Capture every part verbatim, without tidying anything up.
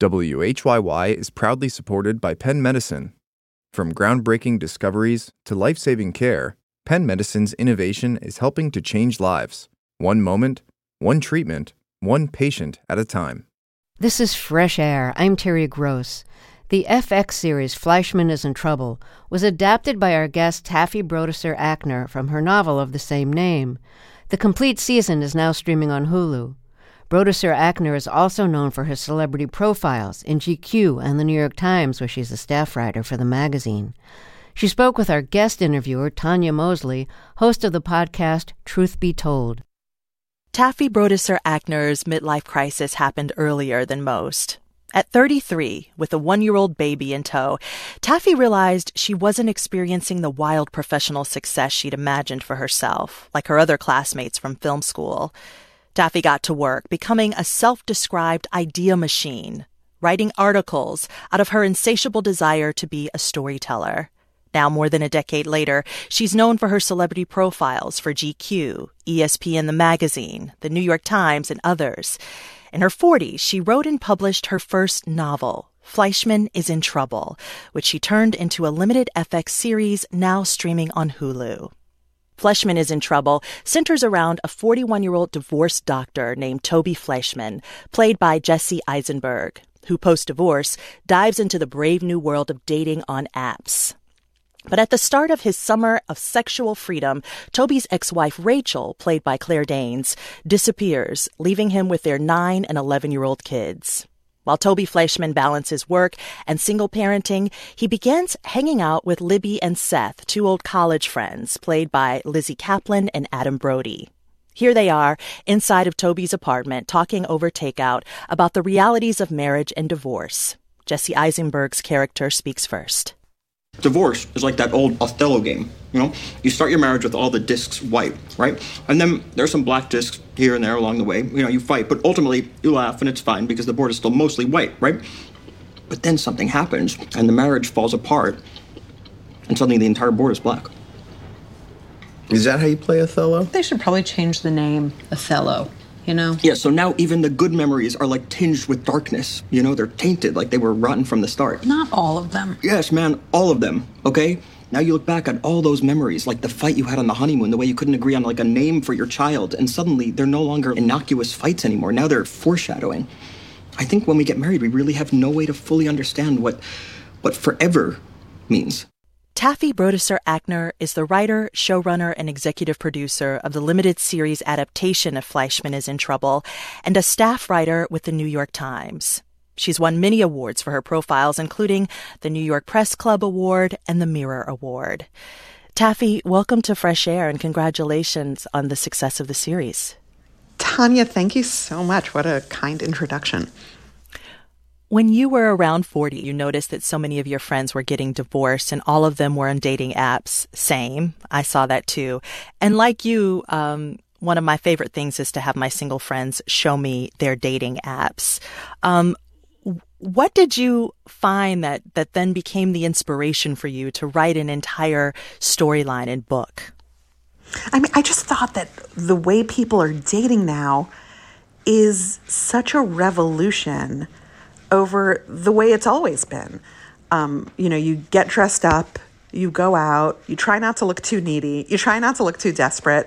W H Y Y is proudly supported by Penn Medicine. From groundbreaking discoveries to life-saving care, Penn Medicine's innovation is helping to change lives. One moment, one treatment, one patient at a time. This is Fresh Air. I'm Terry Gross. The F X series Fleischman is in Trouble was adapted by our guest Taffy Brodesser-Akner from her novel of the same name. The complete season is now streaming on Hulu. Brodesser-Akner is also known for her celebrity profiles in G Q and the New York Times, where she's a staff writer for the magazine. She spoke with our guest interviewer, Tanya Mosley, host of the podcast Truth Be Told. Taffy Brodesser-Akner's midlife crisis happened earlier than most. At thirty-three, with a one-year-old baby in tow, Taffy realized she wasn't experiencing the wild professional success she'd imagined for herself, like her other classmates from film school. Taffy got to work, becoming a self-described idea machine, writing articles out of her insatiable desire to be a storyteller. Now, more than a decade later, she's known for her celebrity profiles for G Q, E S P N the magazine, the New York Times, and others. In her forties, she wrote and published her first novel, Fleischman is in Trouble, which she turned into a limited F X series now streaming on Hulu. Fleischman is in Trouble centers around a forty-one-year-old divorced doctor named Toby Fleischman, played by Jesse Eisenberg, who post-divorce dives into the brave new world of dating on apps. But at the start of his summer of sexual freedom, Toby's ex-wife Rachel, played by Claire Danes, disappears, leaving him with their nine and eleven-year-old kids. While Toby Fleischman balances work and single parenting, he begins hanging out with Libby and Seth, two old college friends, played by Lizzie Kaplan and Adam Brody. Here they are, inside of Toby's apartment, talking over takeout about the realities of marriage and divorce. Jesse Eisenberg's character speaks first. Divorce is like that old Othello game, you know? You start your marriage with all the discs white, right? And then there's some black discs here and there along the way. You know, you fight, but ultimately you laugh and it's fine because the board is still mostly white, right? But then something happens and the marriage falls apart and suddenly the entire board is black. Is that how you play Othello? They should probably change the name Othello. You know? Yeah, so now even the good memories are like tinged with darkness. You know, they're tainted, like they were rotten from the start. Not all of them. Yes, man, all of them, okay? Now you look back at all those memories, like the fight you had on the honeymoon, the way you couldn't agree on like a name for your child, and suddenly they're no longer innocuous fights anymore. Now they're foreshadowing. I think when we get married, we really have no way to fully understand what, what forever means. Taffy Brodesser-Akner is the writer, showrunner, and executive producer of the limited series adaptation of Fleischman is in Trouble, and a staff writer with the New York Times. She's won many awards for her profiles, including the New York Press Club Award and the Mirror Award. Taffy, welcome to Fresh Air, and congratulations on the success of the series. Tanya, thank you so much. What a kind introduction. When you were around forty, you noticed that so many of your friends were getting divorced and all of them were on dating apps. Same. I saw that too. And like you, um, one of my favorite things is to have my single friends show me their dating apps. Um, what did you find that, that then became the inspiration for you to write an entire storyline and book? I mean, I just thought that the way people are dating now is such a revolution over the way it's always been. Um, you know, you get dressed up, you go out, you try not to look too needy, you try not to look too desperate,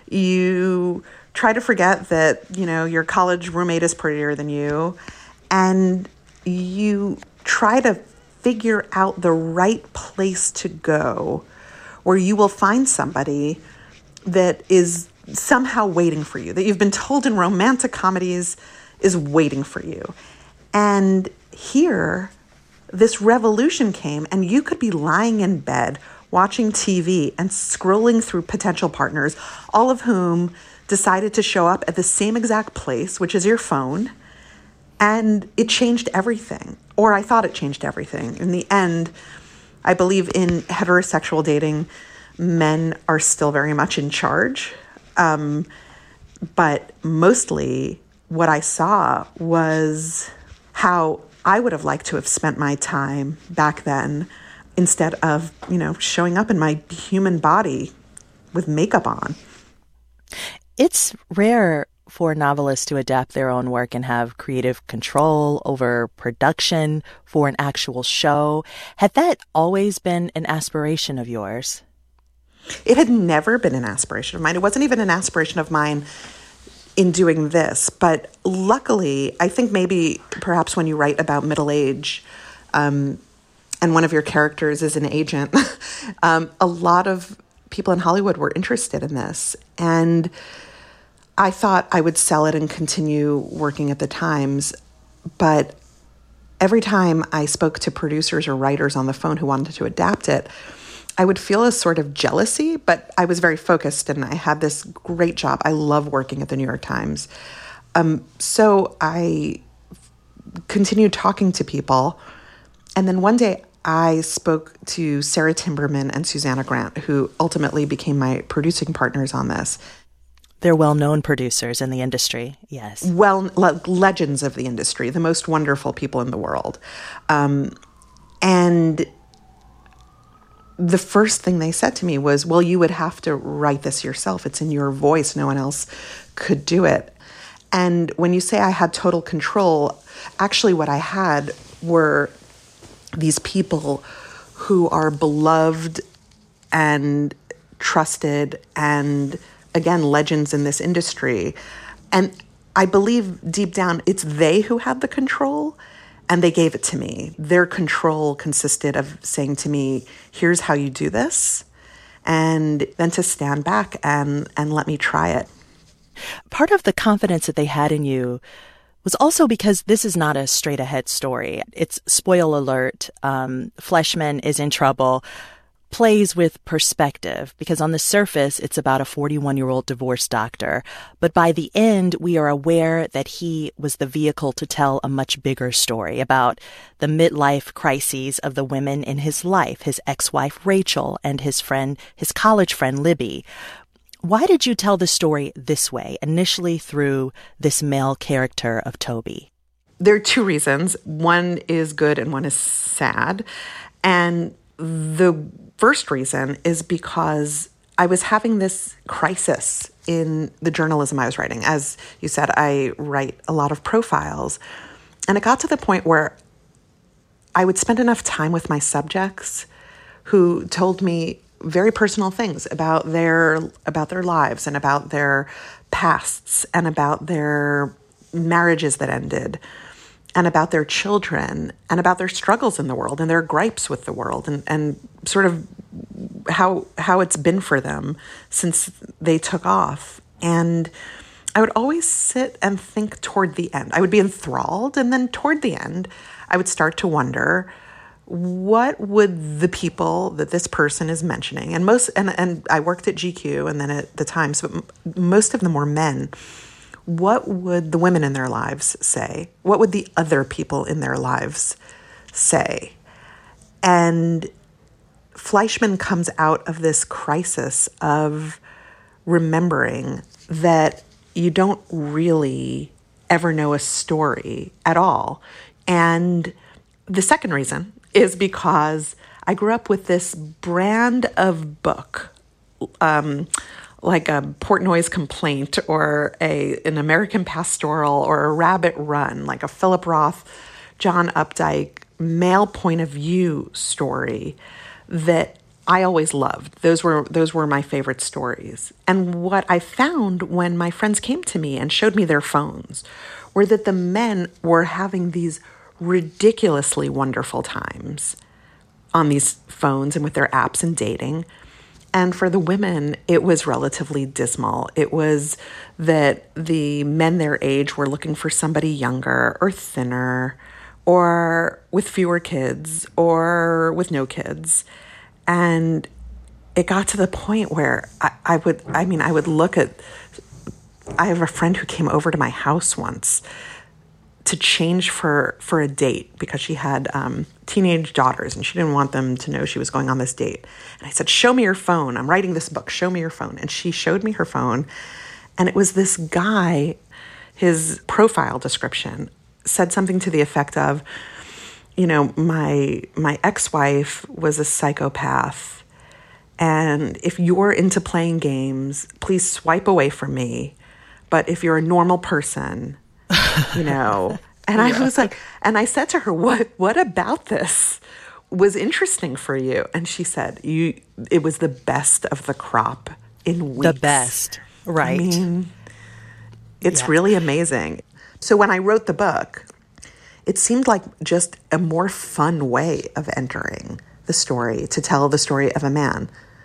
you try to forget that, you know, your college roommate is prettier than you, and you try to figure out the right place to go where you will find somebody that is somehow waiting for you, that you've been told in romantic comedies is waiting for you. And here, this revolution came, and you could be lying in bed, watching T V, and scrolling through potential partners, all of whom decided to show up at the same exact place, which is your phone, and it changed everything. Or I thought it changed everything. In the end, I believe in heterosexual dating, men are still very much in charge. Um, but mostly what I saw was how I would have liked to have spent my time back then instead of, you know, showing up in my human body with makeup on. It's rare for novelists to adapt their own work and have creative control over production for an actual show. Had that always been an aspiration of yours? It had never been an aspiration of mine. It wasn't even an aspiration of mine in doing this. But luckily, I think maybe perhaps when you write about middle age, um, and one of your characters is an agent, um, a lot of people in Hollywood were interested in this. And I thought I would sell it and continue working at the Times. But every time I spoke to producers or writers on the phone who wanted to adapt it, I would feel a sort of jealousy, but I was very focused and I had this great job. I love working at the New York Times. Um, so I continued talking to people. And then one day I spoke to Sarah Timberman and Susanna Grant, who ultimately became my producing partners on this. They're well-known producers in the industry, yes. Well, le- legends of the industry, the most wonderful people in the world. Um, and the first thing they said to me was, well, you would have to write this yourself. It's in your voice. No one else could do it. And when you say I had total control, actually what I had were these people who are beloved and trusted and, again, legends in this industry. And I believe deep down it's they who had the control. And they gave it to me. Their control consisted of saying to me, here's how you do this, and then to stand back and, and let me try it. Part of the confidence that they had in you was also because this is not a straight-ahead story. It's spoil alert. Um, Fleischman is in trouble. Plays with perspective, because on the surface, it's about a forty-one-year-old divorced doctor. But by the end, we are aware that he was the vehicle to tell a much bigger story about the midlife crises of the women in his life, his ex-wife Rachel and his friend, his college friend Libby. Why did you tell the story this way, initially through this male character of Toby? There are two reasons. One is good and one is sad. And the first reason is because I was having this crisis in the journalism I was writing. As you said, I write a lot of profiles. And it got to the point where I would spend enough time with my subjects who told me very personal things about their about their lives and about their pasts and about their marriages that ended and about their children and about their struggles in the world and their gripes with the world and, and sort of how how it's been for them since they took off. And I would always sit and think toward the end. I would be enthralled, and then toward the end, I would start to wonder, what would the people that this person is mentioning, and most, and, and I worked at G Q and then at the Times, but m- most of them were men. What would the women in their lives say? What would the other people in their lives say? And Fleischman comes out of this crisis of remembering that you don't really ever know a story at all. And the second reason is because I grew up with this brand of book, um, like a Portnoy's Complaint or a an American Pastoral or a Rabbit Run, like a Philip Roth, John Updike, male point of view story that I always loved. Those were those were my favorite stories. And what I found when my friends came to me and showed me their phones were that the men were having these ridiculously wonderful times on these phones and with their apps and dating. And for the women, it was relatively dismal. It was that the men their age were looking for somebody younger or thinner or with fewer kids or with no kids. And it got to the point where I, I would, I mean, I would look at, I have a friend who came over to my house once to change for, for a date because she had um, teenage daughters and she didn't want them to know she was going on this date. And I said, show me your phone. I'm writing this book. Show me your phone. And she showed me her phone. And it was this guy, his profile description said something to the effect of, you know, my my ex-wife was a psychopath. And if you're into playing games, please swipe away from me. but if you're a normal person, you know. And yeah. I was like, and I said to her, what, what about this was interesting for you? And she said, you, it was the best of the crop in weeks. The best, right. I mean, it's yeah. really amazing. So when I wrote the book, it seemed like just a more fun way of entering the story, to tell the story of a man.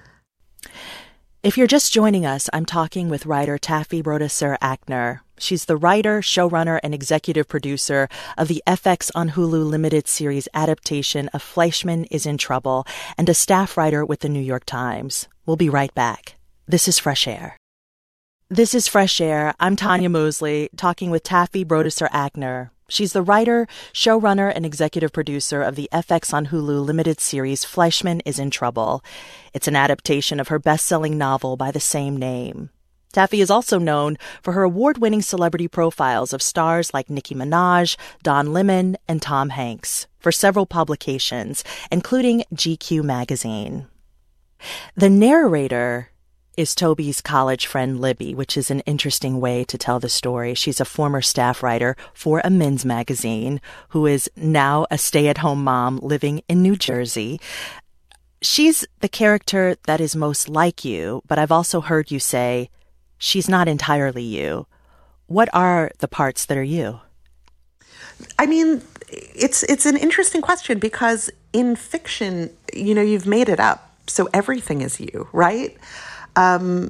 If you're just joining us, I'm talking with writer Taffy Brodesser-Akner. She's the writer, showrunner, and executive producer of the F X on Hulu limited series adaptation of Fleischman is in Trouble, and a staff writer with the New York Times. We'll be right back. This is Fresh Air. This is Fresh Air. I'm Tanya Mosley, talking with Taffy Brodesser-Akner. She's the writer, showrunner, and executive producer of the F X on Hulu limited series Fleischman is in Trouble. It's an adaptation of her best-selling novel by the same name. Taffy is also known for her award-winning celebrity profiles of stars like Nicki Minaj, Don Lemon, and Tom Hanks for several publications, including G Q magazine. The narrator is Toby's college friend Libby, which is an interesting way to tell the story. She's a former staff writer for a men's magazine who is now a stay-at-home mom living in New Jersey. She's the character that is most like you, but I've also heard you say she's not entirely you. What are the parts that are you? I mean, it's it's an interesting question because in fiction, you know, you've made it up. So everything is you, right? Um,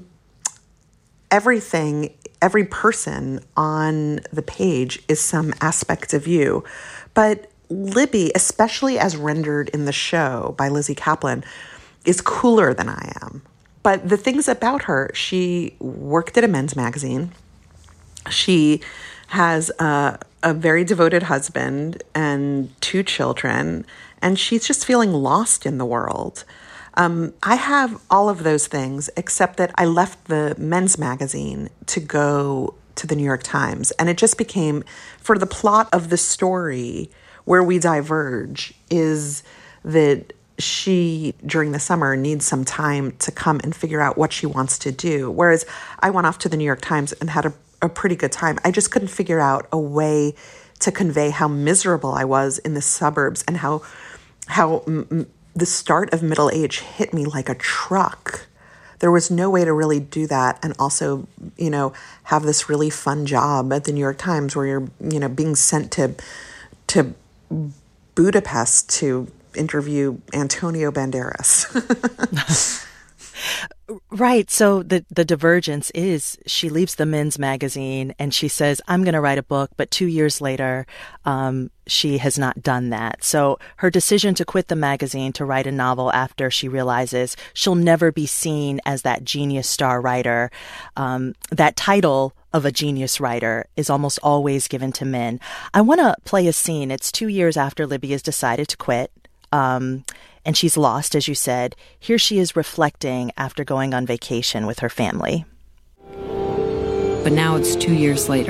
everything, every person on the page is some aspect of you. But Libby, especially as rendered in the show by Lizzie Kaplan, is cooler than I am. But the things about her, she worked at a men's magazine. She has a, a very devoted husband and two children, and she's just feeling lost in the world. Um, I have all of those things, except that I left the men's magazine to go to the New York Times. And it just became, for the plot of the story, where we diverge is that she, during the summer, needs some time to come and figure out what she wants to do. Whereas I went off to the New York Times and had a, a pretty good time. I just couldn't figure out a way to convey how miserable I was in the suburbs and how how m- the start of middle age hit me like a truck. There was no way to really do that and also, you know, have this really fun job at the New York Times where you're, you know, being sent to to Budapest to interview Antonio Banderas. Right. So the, the divergence is she leaves the men's magazine and she says, I'm going to write a book. But two years later, um, she has not done that. So her decision to quit the magazine to write a novel after she realizes she'll never be seen as that genius star writer, um, that title of a genius writer is almost always given to men. I want to play a scene. It's two years after Libby has decided to quit. Um, and she's lost, as you said. Here she is reflecting after going on vacation with her family. But now it's two years later.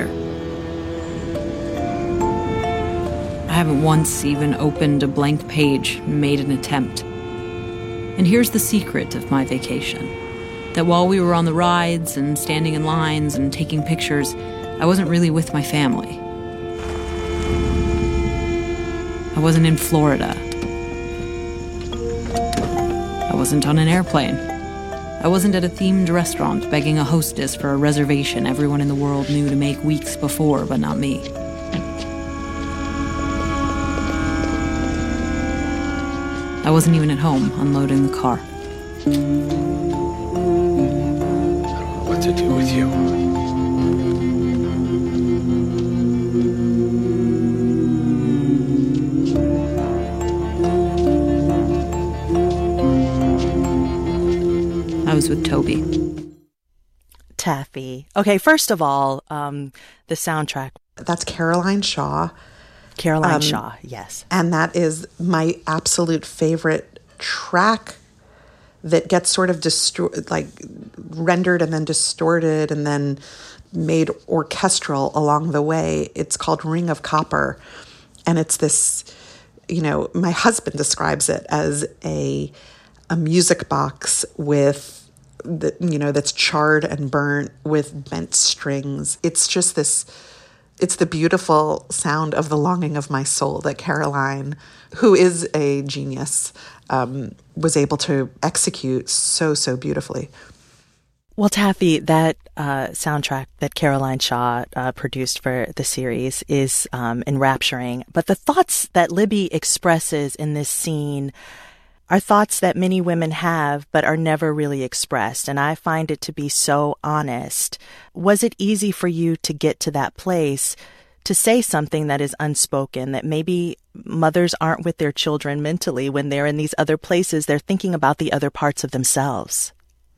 I haven't once even opened a blank page and made an attempt. And here's the secret of my vacation. That while we were on the rides and standing in lines and taking pictures, I wasn't really with my family. I wasn't in Florida. I wasn't on an airplane. I wasn't at a themed restaurant begging a hostess for a reservation everyone in the world knew to make weeks before, but not me. I wasn't even at home unloading the car. I don't know what to do with you. I was with Toby. Taffy. Okay, first of all, um, the soundtrack. That's Caroline Shaw. Caroline um, Shaw, yes. And that is my absolute favorite track that gets sort of distor- like rendered and then distorted and then made orchestral along the way. It's called Ring of Copper. And it's this, you know, my husband describes it as a a music box with that, you know, that's charred and burnt with bent strings. It's just this, it's the beautiful sound of the longing of my soul that Caroline, who is a genius, um, was able to execute so, so beautifully. Well, Taffy, that uh, soundtrack that Caroline Shaw uh, produced for the series is um, enrapturing. But the thoughts that Libby expresses in this scene are thoughts that many women have but are never really expressed. And I find it to be so honest. Was it easy for you to get to that place to say something that is unspoken, that maybe mothers aren't with their children mentally when they're in these other places? They're thinking about the other parts of themselves.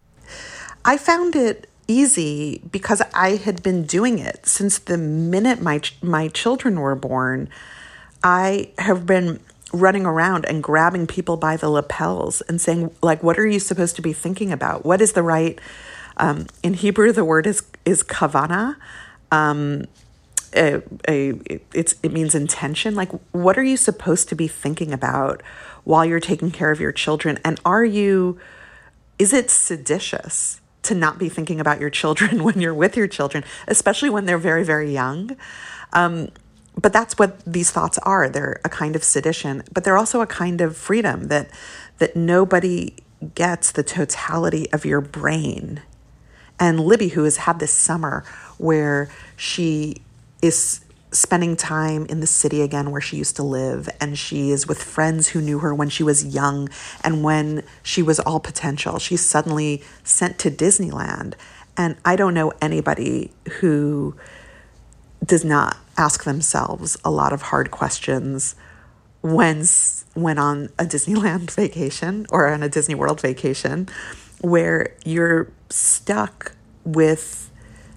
I found it easy because I had been doing it since the minute my my children were born. I have been running around and grabbing people by the lapels and saying, like, what are you supposed to be thinking about? What is the right, um, in Hebrew, the word is, is kavana. Um, a, a, it's, it means intention. Like, what are you supposed to be thinking about while you're taking care of your children? And are you, is it seditious to not be thinking about your children when you're with your children, especially when they're very, very young? Um, but that's what these thoughts are. They're a kind of sedition, but they're also a kind of freedom that that nobody gets the totality of your brain. And Libby, who has had this summer where she is spending time in the city again where she used to live, and she is with friends who knew her when she was young and when she was all potential. She's suddenly sent to Disneyland. And I don't know anybody who does not ask themselves a lot of hard questions when, when on a Disneyland vacation or on a Disney World vacation, where you're stuck with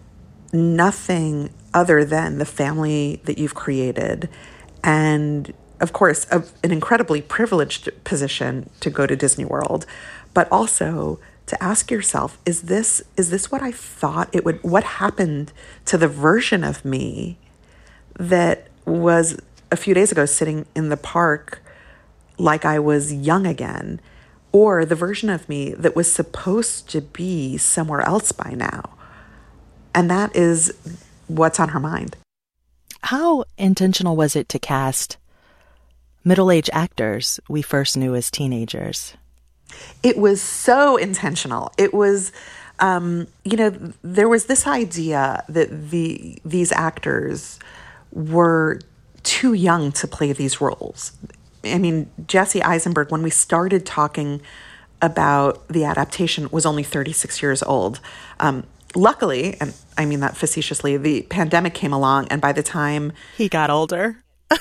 nothing other than the family that you've created. And of course, a, an incredibly privileged position to go to Disney World, but also to ask yourself, is this, is this what I thought it would, what happened to the version of me that was a few days ago sitting in the park like I was young again, or the version of me that was supposed to be somewhere else by now? And that is what's on her mind. How intentional was it to cast middle-aged actors we first knew as teenagers? It was so intentional. It was, um, you know, there was this idea that the these actors were too young to play these roles. I mean, Jesse Eisenberg, when we started talking about the adaptation, was only thirty-six years old. Um, luckily, and I mean that facetiously, the pandemic came along, and by the time he got older,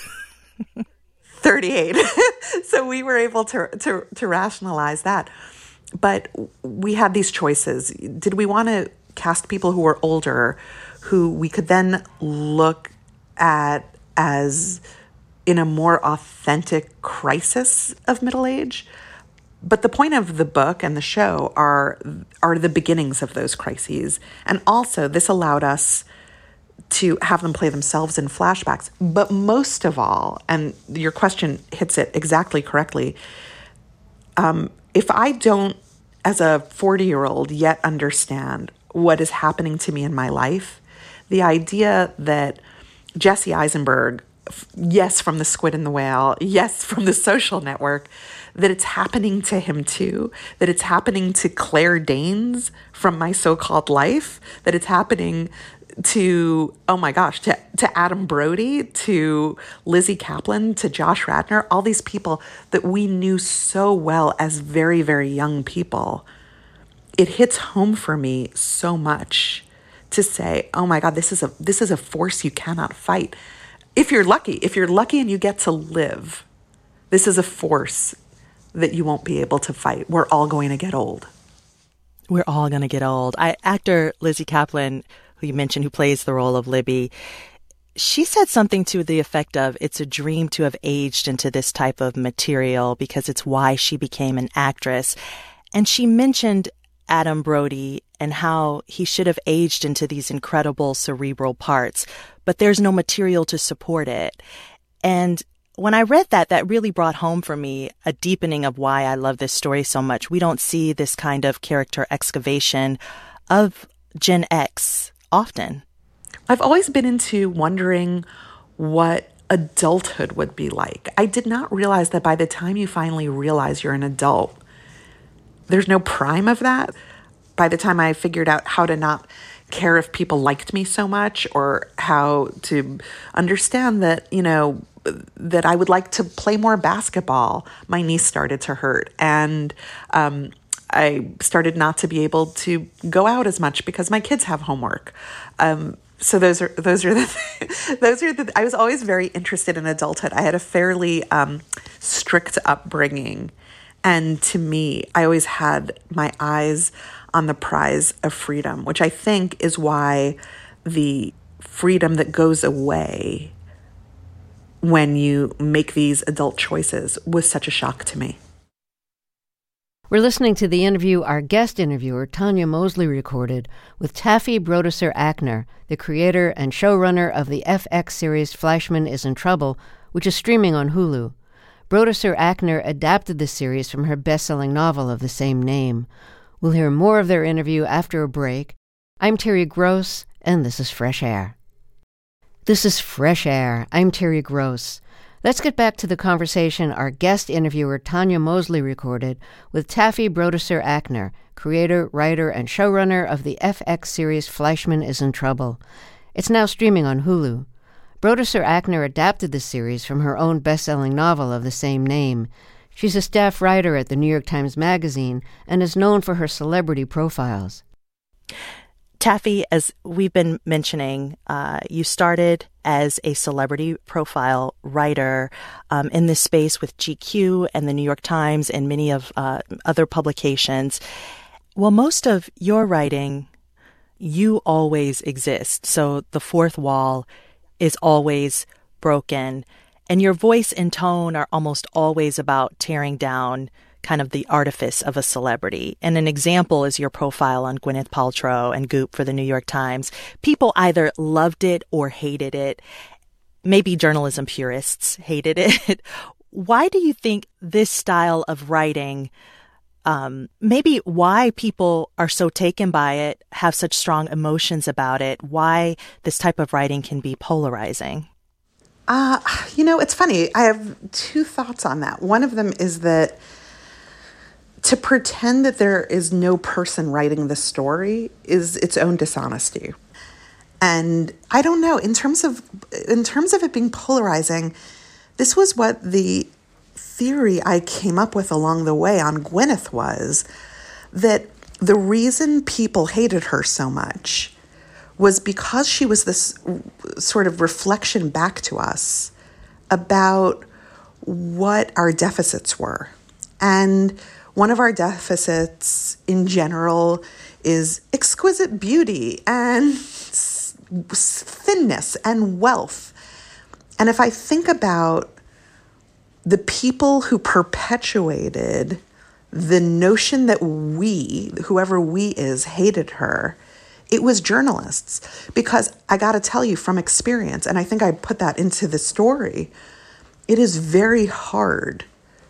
thirty-eight. So we were able to, to to rationalize that. But we had these choices. Did we want to cast people who were older, who we could then look at as in a more authentic crisis of middle age? But the point of the book and the show are are the beginnings of those crises. And also, this allowed us to have them play themselves in flashbacks. But most of all, and your question hits it exactly correctly, um, if I don't, as a forty-year-old, yet understand what is happening to me in my life, the idea that Jesse Eisenberg, yes, from The Squid and the Whale, yes, from The Social Network, that it's happening to him too, that it's happening to Claire Danes from My So-Called Life, that it's happening to, oh my gosh, to, to Adam Brody, to Lizzie Kaplan, to Josh Radnor, all these people that we knew so well as very, very young people. It hits home for me so much to say, oh my God, this is a this is a force you cannot fight. If you're lucky, if you're lucky and you get to live, this is a force that you won't be able to fight. We're all going to get old. We're all going to get old. I, actor Lizzie Kaplan, who you mentioned, who plays the role of Libby, she said something to the effect of, it's a dream to have aged into this type of material because it's why she became an actress. And she mentioned Adam Brody and how he should have aged into these incredible cerebral parts, but there's no material to support it. And when I read that, that really brought home for me a deepening of why I love this story so much. We don't see this kind of character excavation of Gen X often. I've always been into wondering what adulthood would be like. I did not realize that by the time you finally realize you're an adult, there's no prime of that. By the time I figured out how to not care if people liked me so much, or how to understand that, you know, that I would like to play more basketball, my knees started to hurt. And um, I started not to be able to go out as much because my kids have homework. Um, so those are those are the those are the. I was always very interested in adulthood. I had a fairly um, strict upbringing, and to me, I always had my eyes on the prize of freedom, which I think is why the freedom that goes away when you make these adult choices was such a shock to me. We're listening to the interview our guest interviewer, Tanya Mosley, recorded with Taffy Brodesser-Akner, the creator and showrunner of the F X series Fleischman is in Trouble, which is streaming on Hulu. Brodesser-Akner adapted the series from her best-selling novel of the same name. We'll hear more of their interview after a break. I'm Terry Gross, and this is Fresh Air. This is Fresh Air. I'm Terry Gross. Let's get back to the conversation our guest interviewer Tanya Mosley recorded with Taffy Brodesser-Akner, creator, writer, and showrunner of the F X series Fleischman is in Trouble. It's now streaming on Hulu. Brodesser-Akner adapted the series from her own best-selling novel of the same name. She's a staff writer at the New York Times Magazine and is known for her celebrity profiles. Taffy, as we've been mentioning, uh, you started as a celebrity profile writer um, in this space with G Q and the New York Times and many of uh, other publications. Well, most of your writing, you always exist. So the fourth wall is always broken. And your voice and tone are almost always about tearing down kind of the artifice of a celebrity. And an example is your profile on Gwyneth Paltrow and Goop for the New York Times. People either loved it or hated it. Maybe journalism purists hated it. Why do you think this style of writing, um, maybe why people are so taken by it, have such strong emotions about it, why this type of writing can be polarizing? Uh, you know, it's funny. I have two thoughts on that. One of them is that to pretend that there is no person writing the story is its own dishonesty. And I don't know, in terms of in terms of it being polarizing, this was what the theory I came up with along the way on Gwyneth was, that the reason people hated her so much was because she was this sort of reflection back to us about what our deficits were. And one of our deficits in general is exquisite beauty and thinness and wealth. And if I think about the people who perpetuated the notion that we, whoever we is, hated her, it was journalists. Because I got to tell you from experience, and I think I put that into the story, it is very hard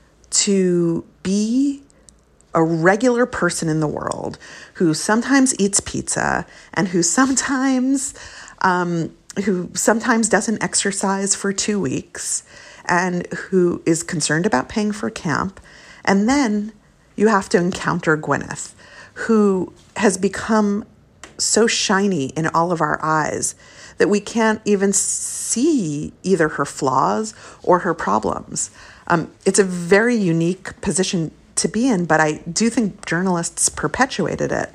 to be a regular person in the world who sometimes eats pizza and who sometimes um, who sometimes doesn't exercise for two weeks and who is concerned about paying for camp. And then you have to encounter Gwyneth, who has become so shiny in all of our eyes that we can't even see either her flaws or her problems. Um, it's a very unique position to be in, but I do think journalists perpetuated it.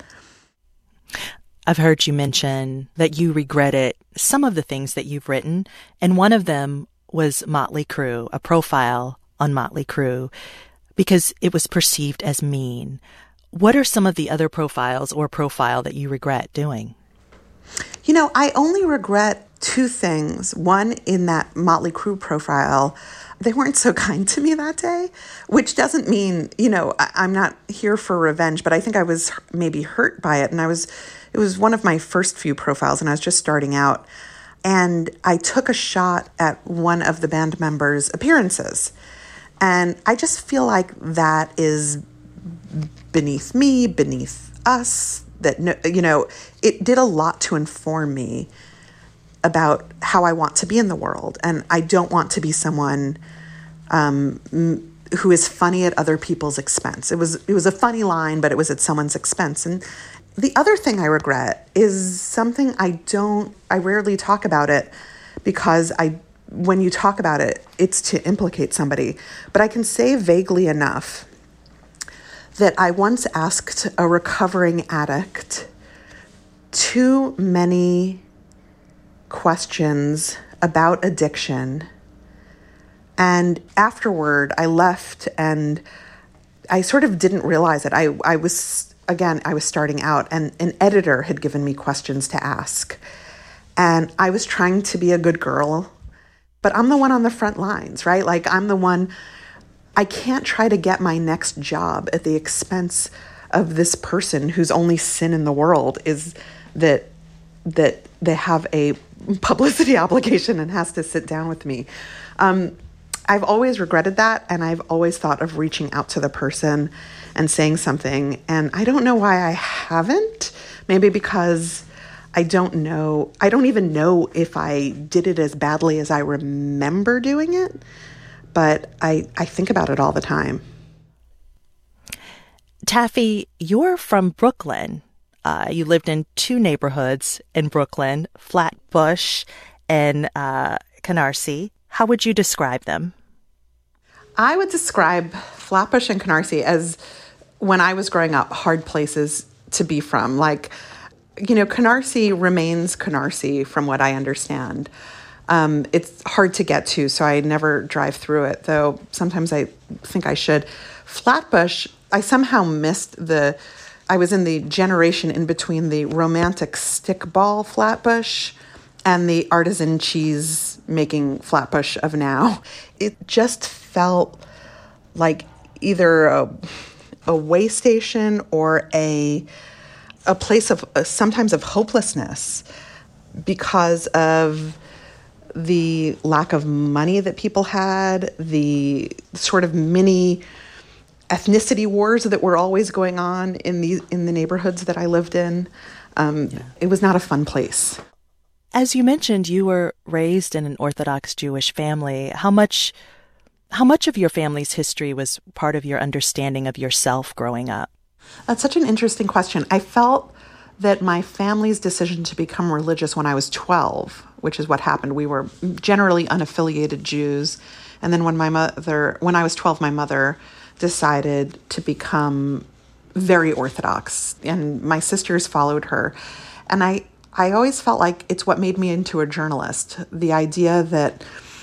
I've heard you mention that you regretted some of the things that you've written, and one of them was Motley Crue, a profile on Motley Crue, because it was perceived as mean. What are some of the other profiles or profile that you regret doing? You know, I only regret two things. One, in that Motley Crue profile, they weren't so kind to me that day, which doesn't mean, you know, I, I'm not here for revenge, but I think I was maybe hurt by it. And I was, it was one of my first few profiles and I was just starting out. And I took a shot at one of the band members' appearances. And I just feel like that is beneath me, beneath us, that, you know, it did a lot to inform me about how I want to be in the world. And I don't want to be someone um, who is funny at other people's expense. It was, it was a funny line, but it was at someone's expense. And the other thing I regret is something I don't, I rarely talk about it because I, when you talk about it, it's to implicate somebody. But I can say vaguely enough that I once asked a recovering addict too many questions about addiction. And afterward, I left and I sort of didn't realize it. I, I was, again, I was starting out and an editor had given me questions to ask. And I was trying to be a good girl, but I'm the one on the front lines, right? Like I'm the one, I can't try to get my next job at the expense of this person whose only sin in the world is that that they have a publicity obligation and has to sit down with me. Um, I've always regretted that, and I've always thought of reaching out to the person and saying something, and I don't know why I haven't. Maybe because I don't know, I don't even know if I did it as badly as I remember doing it, but I, I think about it all the time. Taffy, you're from Brooklyn. Uh, you lived in two neighborhoods in Brooklyn, Flatbush and uh, Canarsie. How would you describe them? I would describe Flatbush and Canarsie as, when I was growing up, hard places to be from. Like, you know, Canarsie remains Canarsie from what I understand. Um, it's hard to get to, so I never drive through it, though sometimes I think I should. Flatbush, I somehow missed the... I was in the generation in between the romantic stickball Flatbush and the artisan cheese making Flatbush of now. It just felt like either a, a way station or a a place of uh, sometimes of hopelessness because of the lack of money that people had, the sort of mini ethnicity wars that were always going on in the in the neighborhoods that I lived in. Um, yeah. It was not a fun place. As you mentioned, you were raised in an Orthodox Jewish family. How much, how much of your family's history was part of your understanding of yourself growing up? That's such an interesting question. I felt that my family's decision to become religious when I was twelve, which is what happened. We were generally unaffiliated Jews. And then when my mother, when I was twelve, my mother decided to become very Orthodox, and my sisters followed her. And I, I always felt like it's what made me into a journalist. The idea that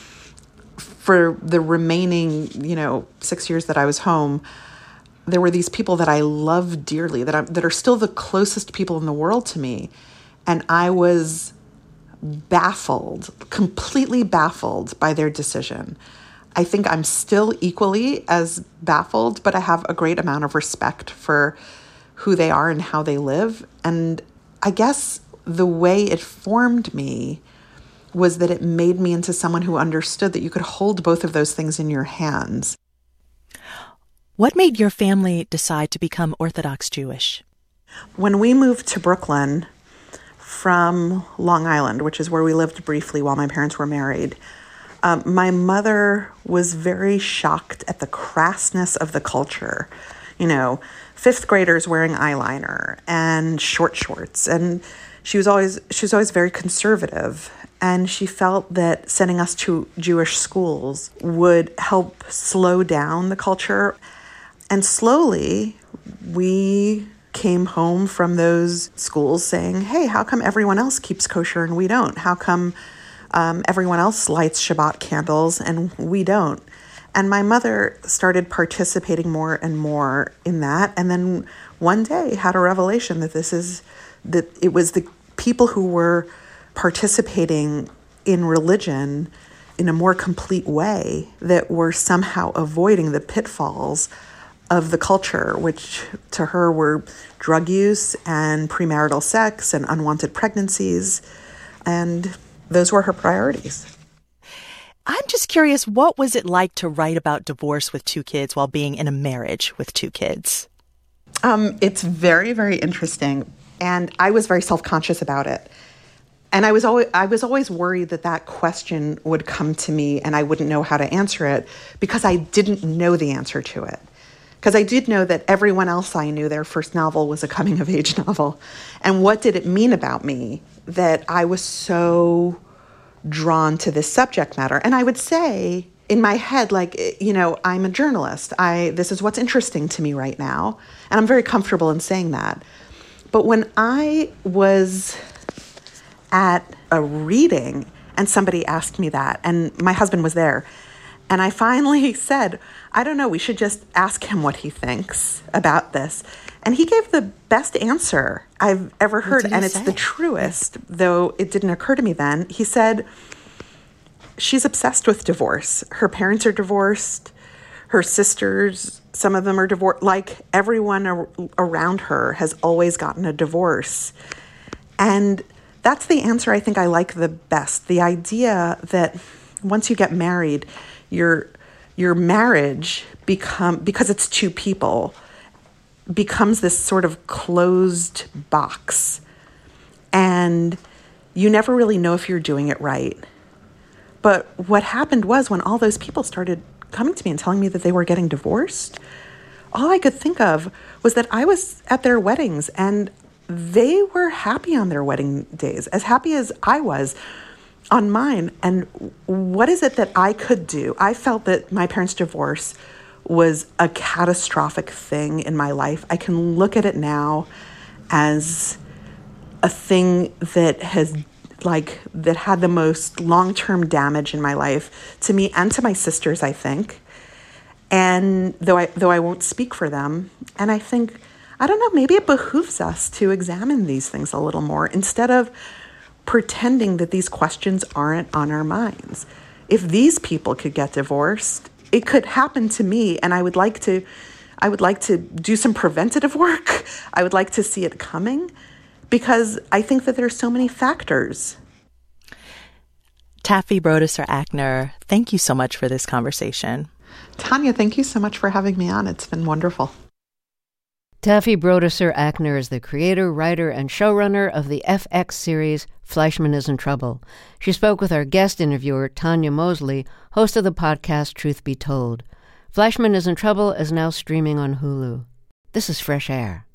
for the remaining, you know, six years that I was home, there were these people that I loved dearly, that I, that are still the closest people in the world to me. And I was baffled, completely baffled by their decision. I think I'm still equally as baffled, but I have a great amount of respect for who they are and how they live. And I guess the way it formed me was that it made me into someone who understood that you could hold both of those things in your hands. What made your family decide to become Orthodox Jewish? When we moved to Brooklyn from Long Island, which is where we lived briefly while my parents were married, Um, my mother was very shocked at the crassness of the culture. You know, fifth graders wearing eyeliner and short shorts. And she was always she was always very conservative. And she felt that sending us to Jewish schools would help slow down the culture. And slowly, we came home from those schools saying, hey, how come everyone else keeps kosher and we don't? How come Um, everyone else lights Shabbat candles and we don't? And my mother started participating more and more in that. And then one day had a revelation that this is, that it was the people who were participating in religion in a more complete way that were somehow avoiding the pitfalls of the culture, which to her were drug use and premarital sex and unwanted pregnancies. And those were her priorities. I'm just curious, what was it like to write about divorce with two kids while being in a marriage with two kids? Um, it's very, very interesting. And I was very self-conscious about it. And I was always I was always worried that that question would come to me and I wouldn't know how to answer it because I didn't know the answer to it. Because I did know that everyone else I knew, their first novel was a coming-of-age novel. And what did it mean about me that I was so drawn to this subject matter? And I would say in my head, like, you know, I'm a journalist. I this is what's interesting to me right now. And I'm very comfortable in saying that. But when I was at a reading and somebody asked me that, and my husband was there, and I finally said, I don't know, we should just ask him what he thinks about this. And he gave the best answer I've ever heard, and it's say? the truest, though it didn't occur to me then. He said, she's obsessed with divorce. Her parents are divorced. Her sisters, some of them are divorced. Like, everyone ar- around her has always gotten a divorce. And that's the answer I think I like the best. The idea that once you get married, your your marriage become because it's two people becomes this sort of closed box, and you never really know if you're doing it right. But what happened was when all those people started coming to me and telling me that they were getting divorced, all I could think of was that I was at their weddings and they were happy on their wedding days, as happy as I was on mine. And what is it that I could do? I felt that my parents' divorce was a catastrophic thing in my life. I can look at it now as a thing that has like that had the most long-term damage in my life to me and to my sisters, I think. And though I though I won't speak for them, and I think, I don't know, maybe it behooves us to examine these things a little more instead of pretending that these questions aren't on our minds. If these people could get divorced, it could happen to me, and I would like to I would like to do some preventative work. I would like to see it coming because I think that there's so many factors. Taffy Brodesser-Akner, thank you so much for this conversation. Tanya, thank you so much for having me on. It's been wonderful. Taffy Brodesser-Akner is the creator, writer, and showrunner of the F X series Fleischman is in Trouble. She spoke with our guest interviewer, Tanya Mosley, host of the podcast Truth Be Told. Fleischman is in Trouble is now streaming on Hulu. This is Fresh Air.